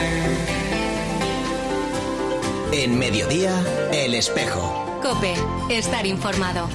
En Mediodía, El Espejo. COPE, estar informado.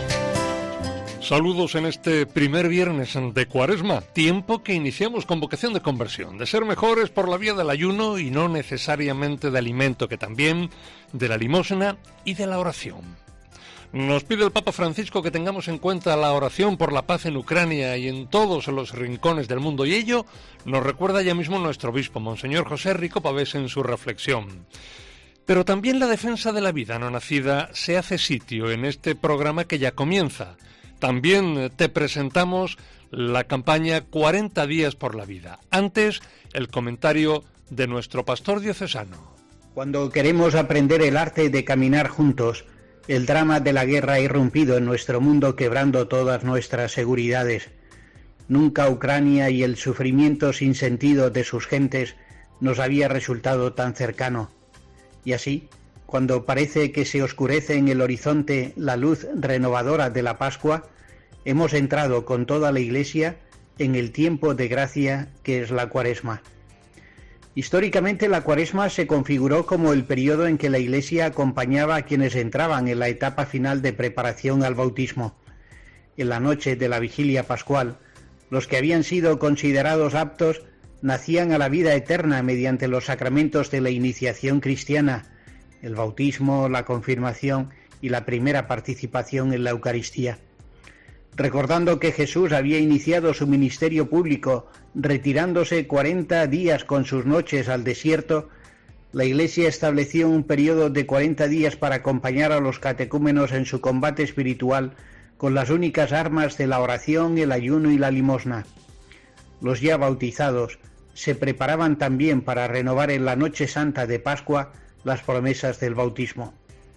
Saludos en este primer viernes de Cuaresma, tiempo que iniciamos con vocación de conversión, de ser mejores por la vía del ayuno y no necesariamente de alimento, que también de la limosna y de la oración. Nos pide el Papa Francisco que tengamos en cuenta la oración por la paz en Ucrania y en todos los rincones del mundo, y ello nos recuerda ya mismo nuestro obispo, Monseñor José Rico Pavés, en su reflexión. Pero también la defensa de la vida no nacida se hace sitio en este programa que ya comienza. También te presentamos la campaña 40 días por la vida. Antes, el comentario de nuestro pastor diocesano. Cuando queremos aprender el arte de caminar juntos, el drama de la guerra ha irrumpido en nuestro mundo, quebrando todas nuestras seguridades. Nunca Ucrania y el sufrimiento sin sentido de sus gentes nos había resultado tan cercano. Y así, cuando parece que se oscurece en el horizonte la luz renovadora de la Pascua, hemos entrado con toda la Iglesia en el tiempo de gracia que es la Cuaresma. Históricamente, la Cuaresma se configuró como el periodo en que la Iglesia acompañaba a quienes entraban en la etapa final de preparación al bautismo. En la noche de la vigilia pascual, los que habían sido considerados aptos nacían a la vida eterna mediante los sacramentos de la iniciación cristiana, el bautismo, la confirmación y la primera participación en la Eucaristía. Recordando que Jesús había iniciado su ministerio público retirándose 40 días con sus noches al desierto, la Iglesia estableció un periodo de 40 días para acompañar a los catecúmenos en su combate espiritual con las únicas armas de la oración, el ayuno y la limosna. Los ya bautizados se preparaban también para renovar en la noche santa de Pascua las promesas del bautismo.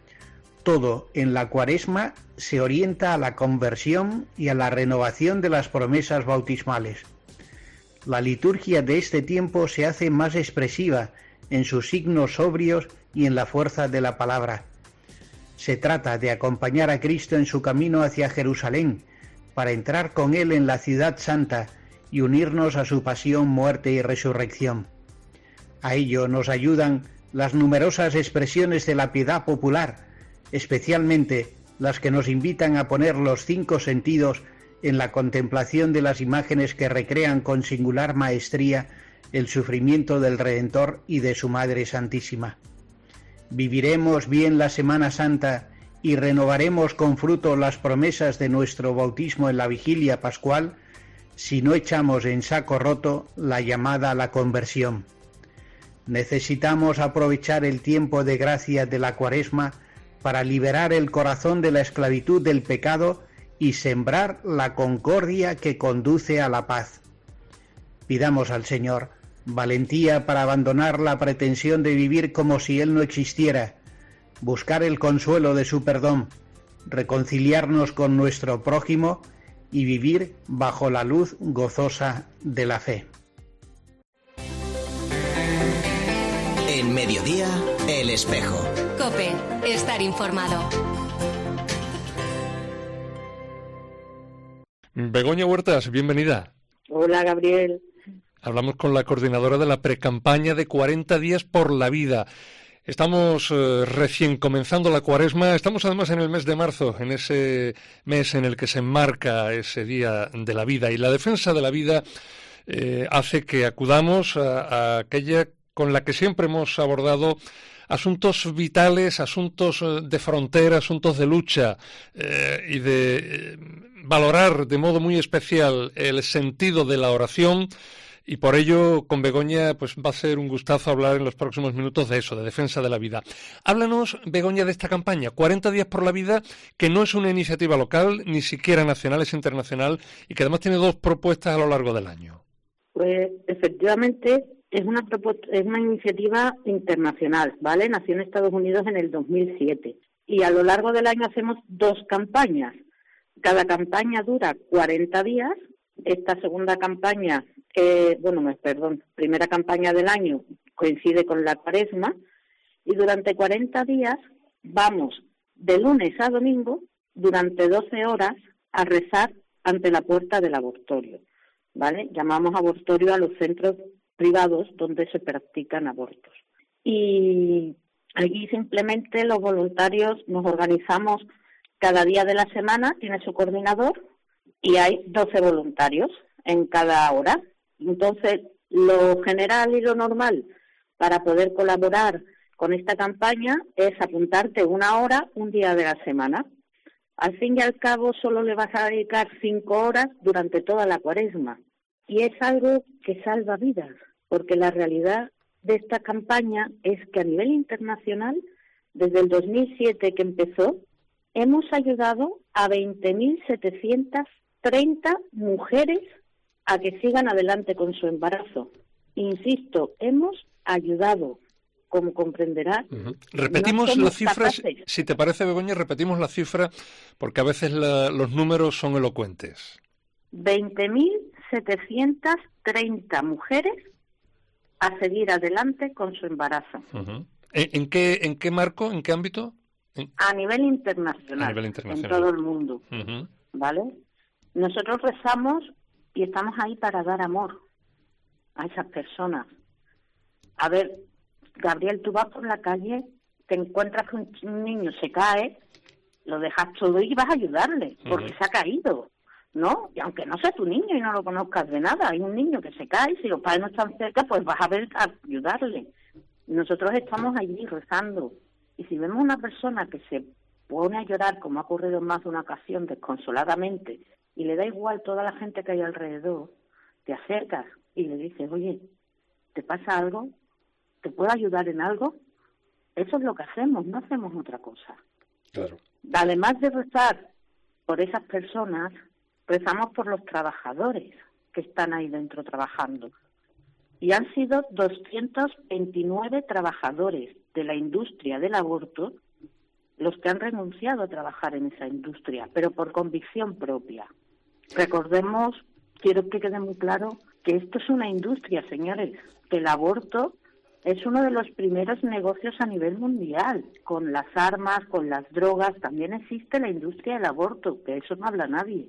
Todo en la Cuaresma se orienta a la conversión y a la renovación de las promesas bautismales. La liturgia de este tiempo se hace más expresiva en sus signos sobrios y en la fuerza de la palabra. Se trata de acompañar a Cristo en su camino hacia Jerusalén, para entrar con Él en la ciudad santa y unirnos a su pasión, muerte y resurrección. A ello nos ayudan las numerosas expresiones de la piedad popular, especialmente las que nos invitan a poner los 5 sentidos en la contemplación de las imágenes que recrean con singular maestría el sufrimiento del Redentor y de su Madre Santísima. Viviremos bien la Semana Santa y renovaremos con fruto las promesas de nuestro bautismo en la vigilia pascual si no echamos en saco roto la llamada a la conversión. Necesitamos aprovechar el tiempo de gracia de la Cuaresma para liberar el corazón de la esclavitud del pecado y sembrar la concordia que conduce a la paz. Pidamos al Señor valentía para abandonar la pretensión de vivir como si Él no existiera, buscar el consuelo de su perdón, reconciliarnos con nuestro prójimo y vivir bajo la luz gozosa de la fe. En Mediodía, El Espejo. COPE, estar informado. Begoña Huertas, bienvenida. Hola, Gabriel. Hablamos con la coordinadora de la precampaña de 40 días por la vida. Estamos recién comenzando la Cuaresma, estamos además en el mes de marzo, en ese mes en el que se enmarca ese Día de la Vida, y la defensa de la vida hace que acudamos a aquella con la que siempre hemos abordado asuntos vitales, asuntos de frontera, asuntos de lucha y de valorar de modo muy especial el sentido de la oración. Y por ello, con Begoña, pues va a ser un gustazo hablar en los próximos minutos de eso, de defensa de la vida. Háblanos, Begoña, de esta campaña, 40 días por la vida, que no es una iniciativa local, ni siquiera nacional, es internacional, y que además tiene 2 propuestas a lo largo del año. Pues efectivamente es una iniciativa internacional, ¿vale? Nació en Estados Unidos en el 2007. Y a lo largo del año hacemos 2 campañas. Cada campaña dura 40 días. Esta segunda campaña, primera campaña del año coincide con la Cuaresma, y durante 40 días vamos de lunes a domingo durante 12 horas a rezar ante la puerta del abortorio, ¿vale? Llamamos abortorio a los centros privados donde se practican abortos. Y allí simplemente los voluntarios nos organizamos cada día de la semana, tiene su coordinador, y hay 12 voluntarios en cada hora. Entonces, lo general y lo normal para poder colaborar con esta campaña es apuntarte una hora, un día de la semana. Al fin y al cabo, solo le vas a dedicar 5 horas durante toda la Cuaresma. Y es algo que salva vidas, porque la realidad de esta campaña es que a nivel internacional, desde el 2007 que empezó, hemos ayudado a 20.730 mujeres a que sigan adelante con su embarazo. Insisto, hemos ayudado, como comprenderás. Repetimos las cifras, si te parece, Begoña, repetimos las cifras, porque a veces los números son elocuentes. 20.730 mujeres a seguir adelante con su embarazo. ¿En qué marco, en qué ámbito? A nivel internacional, en todo el mundo, ¿vale? Nosotros rezamos y estamos ahí para dar amor a esas personas. A ver, Gabriel, tú vas por la calle, te encuentras que un niño se cae, lo dejas todo y vas a ayudarle, porque se ha caído, ¿no? Y aunque no sea tu niño y no lo conozcas de nada, hay un niño que se cae, si los padres no están cerca, pues vas a ver a ayudarle. Nosotros estamos allí rezando, y si vemos una persona que se pone a llorar, como ha ocurrido en más de una ocasión, desconsoladamente, y le da igual toda la gente que hay alrededor, te acercas y le dices, oye, ¿te pasa algo? ¿Te puedo ayudar en algo? Eso es lo que hacemos, no hacemos otra cosa. Claro. Además de rezar por esas personas, rezamos por los trabajadores que están ahí dentro trabajando. Y han sido 229 trabajadores de la industria del aborto los que han renunciado a trabajar en esa industria, pero por convicción propia. Recordemos, quiero que quede muy claro, que esto es una industria, señores, que el aborto es uno de los primeros negocios a nivel mundial. Con las armas, con las drogas, también existe la industria del aborto, que eso no habla nadie.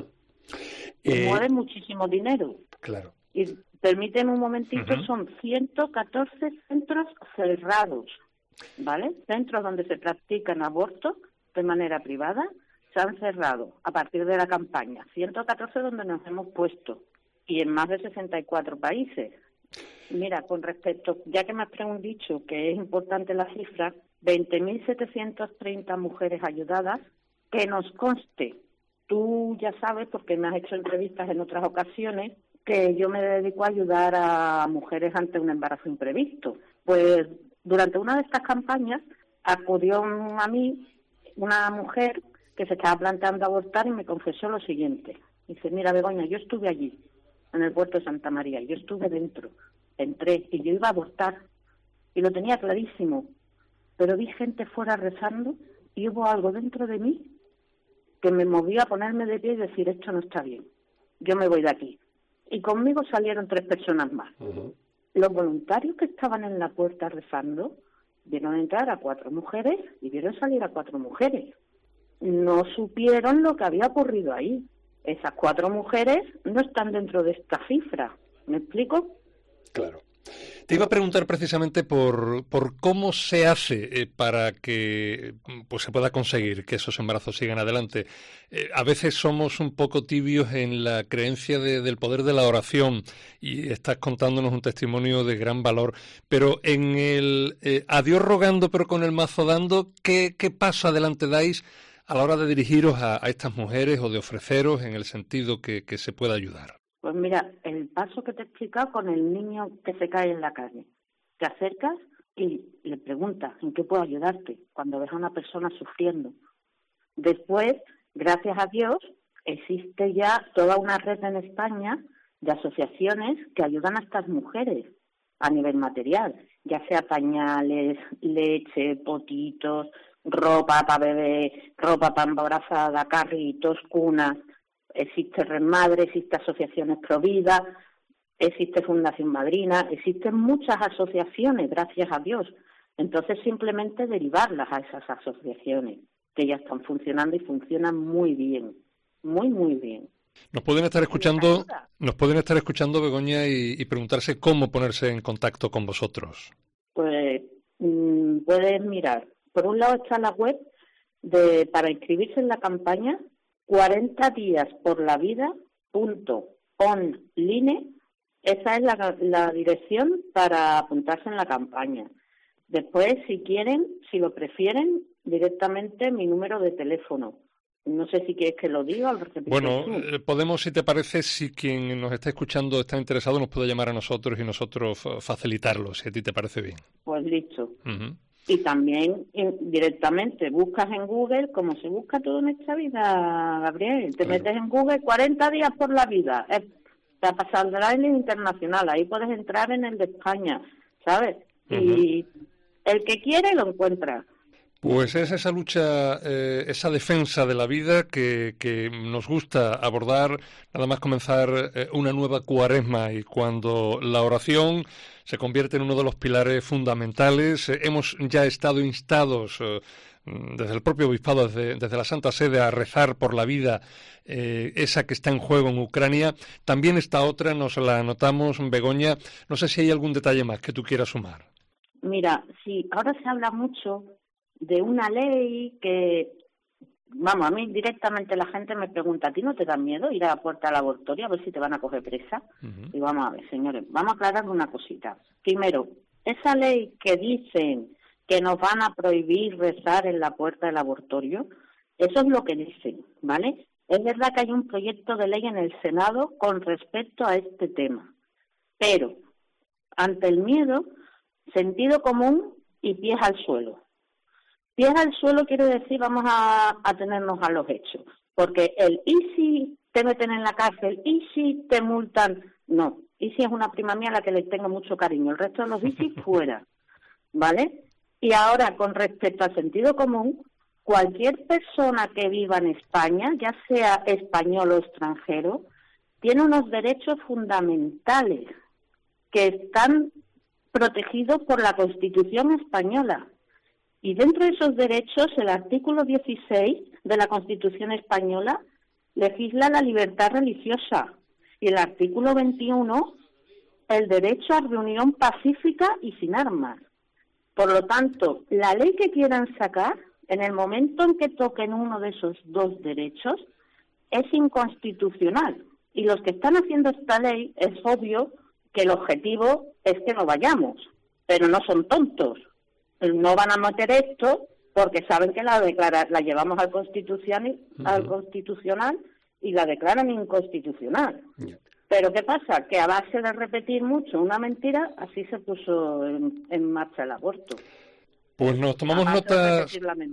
Mueve muchísimo dinero. Claro. Y permíteme un momentito, son 114 centros cerrados, ¿vale? Centros donde se practican abortos de manera privada se han cerrado a partir de la campaña. 114 donde nos hemos puesto y en más de 64 países. Mira, con respecto, ya que me has dicho que es importante la cifra, 20.730 mujeres ayudadas, que nos conste, tú ya sabes, porque me has hecho entrevistas en otras ocasiones, que yo me dedico a ayudar a mujeres ante un embarazo imprevisto. Pues durante una de estas campañas acudió a mí una mujer que se estaba planteando abortar y me confesó lo siguiente. Dice, mira, Begoña, yo estuve allí, en el puerto de Santa María, yo estuve dentro, entré y yo iba a abortar y lo tenía clarísimo, pero vi gente fuera rezando y hubo algo dentro de mí que me movió a ponerme de pie y decir, esto no está bien, yo me voy de aquí. Y conmigo salieron 3 personas más. Los voluntarios que estaban en la puerta rezando vieron entrar a 4 mujeres y vieron salir a 4 mujeres. No supieron lo que había ocurrido ahí. Esas 4 mujeres no están dentro de esta cifra. ¿Me explico? Claro. Te iba a preguntar precisamente por cómo se hace para que pues se pueda conseguir que esos embarazos sigan adelante. A veces somos un poco tibios en la creencia del poder de la oración y estás contándonos un testimonio de gran valor, pero en el a Dios rogando pero con el mazo dando, ¿qué paso adelante dais a la hora de dirigiros a estas mujeres o de ofreceros en el sentido que se pueda ayudar? Pues mira, el paso que te he explicado con el niño que se cae en la calle. Te acercas y le preguntas en qué puedo ayudarte cuando ves a una persona sufriendo. Después, gracias a Dios, existe ya toda una red en España de asociaciones que ayudan a estas mujeres a nivel material, ya sea pañales, leche, potitos, ropa para bebé, ropa para embarazada, carritos, cunas. Existe Red Madre, existe Asociaciones Provida, existe Fundación Madrina, existen muchas asociaciones, gracias a Dios. Entonces simplemente derivarlas a esas asociaciones, que ya están funcionando y funcionan muy bien, muy, muy bien. Nos pueden estar escuchando, Begoña, y preguntarse cómo ponerse en contacto con vosotros. Pues puedes mirar. Por un lado está la web para inscribirse en la campaña 40diasporlavida.online. Esa es la dirección para apuntarse en la campaña. Después, si lo prefieren, directamente mi número de teléfono. No sé si quieres que lo diga o lo repites. Bueno, podemos, si te parece, si quien nos está escuchando está interesado, nos puede llamar a nosotros y nosotros facilitarlo, si a ti te parece bien. Pues listo. Uh-huh. Y también directamente buscas en Google, como se busca todo en esta vida, Gabriel. Te metes en Google 40 días por la vida. Te saldrá en el internacional. Ahí puedes entrar en el de España, ¿sabes? Uh-huh. Y el que quiere lo encuentra. Pues es esa lucha, esa defensa de la vida que nos gusta abordar nada más comenzar una nueva cuaresma, y cuando la oración se convierte en uno de los pilares fundamentales. Hemos ya estado instados desde el propio obispado, desde la Santa Sede, a rezar por la vida, esa que está en juego en Ucrania. También esta otra nos la anotamos, Begoña. No sé si hay algún detalle más que tú quieras sumar. Mira, sí, ahora se habla mucho de una ley que, vamos, a mí directamente la gente me pregunta, ¿a ti no te da miedo ir a la puerta del abortorio a ver si te van a coger presa? Uh-huh. Y vamos a ver, señores, vamos a aclarar una cosita. Primero, esa ley que dicen que nos van a prohibir rezar en la puerta del abortorio, eso es lo que dicen, ¿vale? Es verdad que hay un proyecto de ley en el Senado con respecto a este tema, pero ante el miedo, sentido común y pies al suelo. Pies al suelo quiere decir, vamos a tenernos a los hechos, porque el ¿y si te meten en la cárcel? ¿Y si te multan? No, ¿y si es una prima mía a la que le tengo mucho cariño? El resto de los ¿y si fuera, ¿vale? Y ahora, con respecto al sentido común, cualquier persona que viva en España, ya sea español o extranjero, tiene unos derechos fundamentales que están protegidos por la Constitución española. Y dentro de esos derechos, el artículo 16 de la Constitución española legisla la libertad religiosa. Y el artículo 21, el derecho a reunión pacífica y sin armas. Por lo tanto, la ley que quieran sacar, en el momento en que toquen uno de esos dos derechos, es inconstitucional. Y los que están haciendo esta ley, es obvio que el objetivo es que no vayamos, pero no son tontos. No van a meter esto porque saben que la llevamos al constitucional y la declaran inconstitucional. Yeah. Pero ¿qué pasa? Que a base de repetir mucho una mentira, así se puso en marcha el aborto. Pues nos tomamos nota.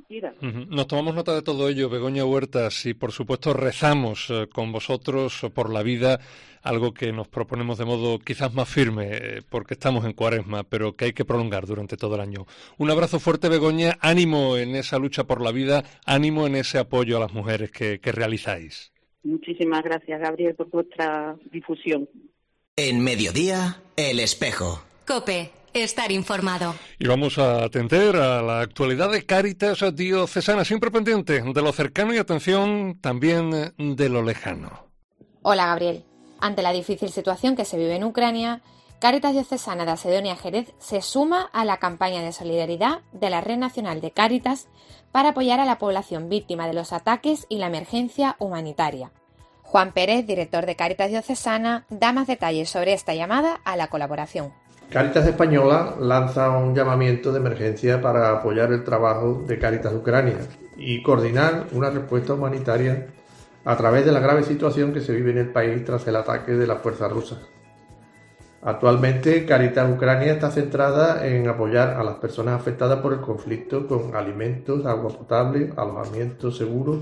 Nos tomamos nota de todo ello, Begoña Huertas, y por supuesto rezamos con vosotros por la vida, algo que nos proponemos de modo quizás más firme, porque estamos en Cuaresma, pero que hay que prolongar durante todo el año. Un abrazo fuerte, Begoña, ánimo en esa lucha por la vida, ánimo en ese apoyo a las mujeres que realizáis. Muchísimas gracias, Gabriel, por vuestra difusión. En Mediodía, El Espejo. COPE. Estar informado. Y vamos a atender a la actualidad de Cáritas Diocesana, siempre pendiente de lo cercano y atención también de lo lejano. Hola, Gabriel. Ante la difícil situación que se vive en Ucrania, Cáritas Diocesana de Asedonia Jerez se suma a la campaña de solidaridad de la Red Nacional de Cáritas para apoyar a la población víctima de los ataques y la emergencia humanitaria. Juan Pérez, director de Cáritas Diocesana, da más detalles sobre esta llamada a la colaboración. Cáritas Española lanza un llamamiento de emergencia para apoyar el trabajo de Cáritas Ucrania y coordinar una respuesta humanitaria a través de la grave situación que se vive en el país tras el ataque de las fuerzas rusas. Actualmente, Cáritas Ucrania está centrada en apoyar a las personas afectadas por el conflicto con alimentos, agua potable, alojamiento seguro,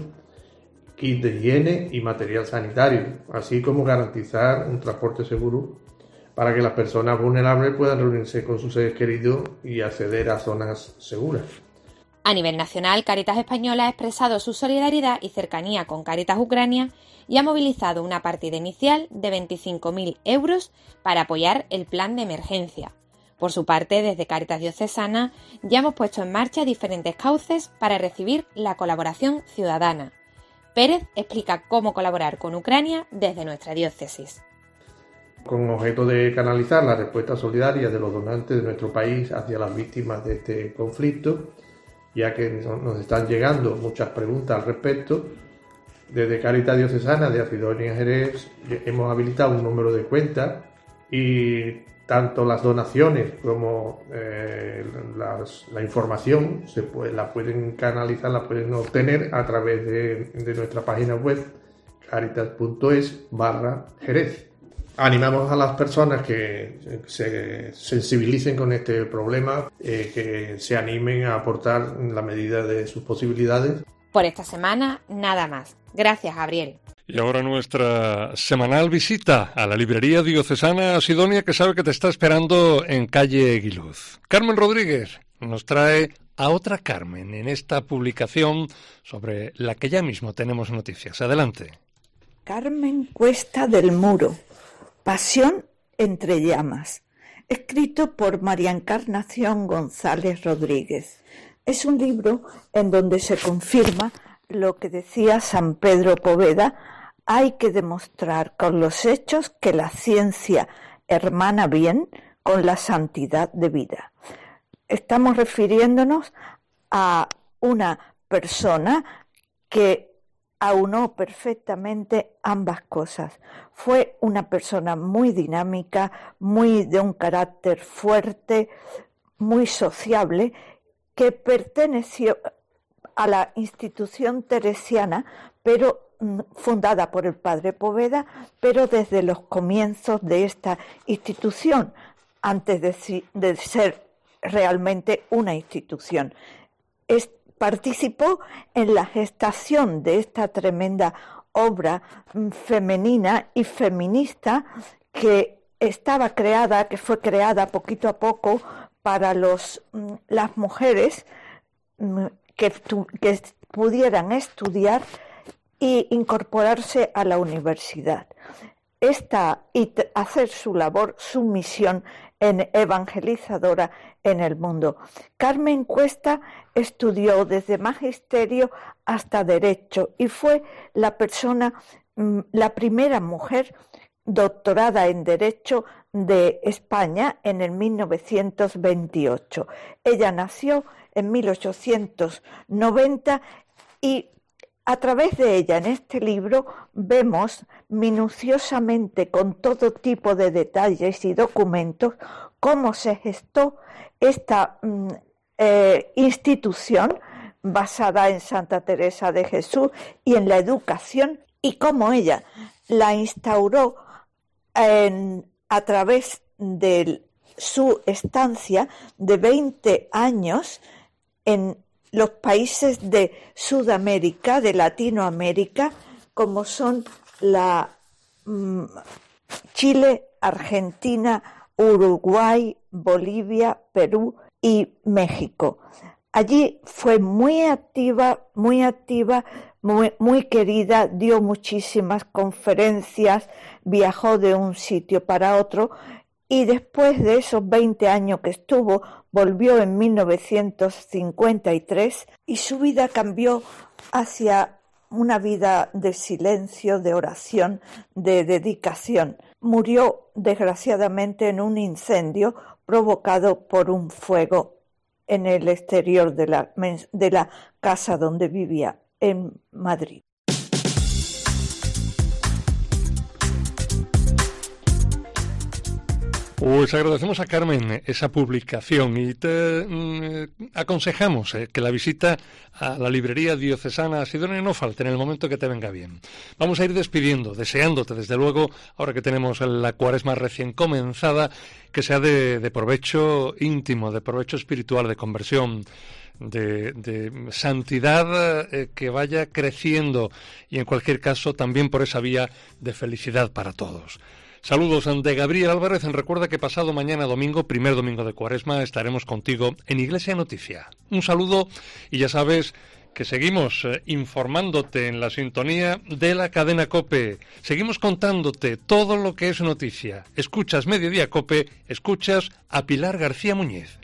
kit de higiene y material sanitario, así como garantizar un transporte seguro para que las personas vulnerables puedan reunirse con sus seres queridos y acceder a zonas seguras. A nivel nacional, Cáritas Española ha expresado su solidaridad y cercanía con Cáritas Ucrania y ha movilizado una partida inicial de 25.000 euros para apoyar el plan de emergencia. Por su parte, desde Cáritas Diocesana ya hemos puesto en marcha diferentes cauces para recibir la colaboración ciudadana. Pérez explica cómo colaborar con Ucrania desde nuestra diócesis. Con objeto de canalizar la respuesta solidaria de los donantes de nuestro país hacia las víctimas de este conflicto, ya que nos están llegando muchas preguntas al respecto, desde Cáritas Diocesana de Asidonia Jerez hemos habilitado un número de cuenta y tanto las donaciones como la información la pueden canalizar, la pueden obtener a través de nuestra página web caritas.es/Jerez. Animamos a las personas que se sensibilicen con este problema, que se animen a aportar en la medida de sus posibilidades. Por esta semana, nada más. Gracias, Gabriel. Y ahora nuestra semanal visita a la librería diocesana Asidonia, que sabe que te está esperando en calle Guiluz. Carmen Rodríguez nos trae a otra Carmen en esta publicación sobre la que ya mismo tenemos noticias. Adelante. Carmen Cuesta del Muro, Pasión entre llamas, escrito por María Encarnación González Rodríguez. Es un libro en donde se confirma lo que decía San Pedro Poveda: hay que demostrar con los hechos que la ciencia hermana bien con la santidad de vida. Estamos refiriéndonos a una persona que aunó perfectamente ambas cosas. Fue una persona muy dinámica, muy de un carácter fuerte, muy sociable, que perteneció a la institución teresiana, pero fundada por el padre Poveda, pero desde los comienzos de esta institución, antes de ser realmente una institución. Participó en la gestación de esta tremenda obra femenina y feminista que fue creada poquito a poco para las mujeres que pudieran estudiar e incorporarse a la universidad. Y hacer su labor, su misión evangelizadora en el mundo. Carmen Cuesta estudió desde magisterio hasta derecho y fue la primera mujer doctorada en derecho de España en el 1928. Ella nació en 1890 y a través de ella, en este libro, vemos minuciosamente, con todo tipo de detalles y documentos, cómo se gestó esta institución basada en Santa Teresa de Jesús y en la educación, y cómo ella la instauró a través de su estancia de 20 años en los países de Sudamérica, de Latinoamérica, como son Chile, Argentina, Uruguay, Bolivia, Perú y México. Allí fue muy activa, muy querida, dio muchísimas conferencias, viajó de un sitio para otro, y después de esos 20 años que estuvo, volvió en 1953 y su vida cambió hacia una vida de silencio, de oración, de dedicación. Murió desgraciadamente en un incendio provocado por un fuego en el exterior de la casa donde vivía en Madrid. Pues agradecemos a Carmen esa publicación y te aconsejamos que la visita a la librería diocesana Asidonia no falte en el momento que te venga bien. Vamos a ir despidiendo, deseándote desde luego, ahora que tenemos la Cuaresma recién comenzada, que sea de provecho íntimo, de provecho espiritual, de conversión, de santidad, que vaya creciendo y en cualquier caso también por esa vía de felicidad para todos. Saludos de Gabriel Álvarez. Recuerda que pasado mañana domingo, primer domingo de Cuaresma, estaremos contigo en Iglesia Noticia. Un saludo y ya sabes que seguimos informándote en la sintonía de la cadena COPE. Seguimos contándote todo lo que es noticia. Escuchas Mediodía COPE, escuchas a Pilar García Muñiz.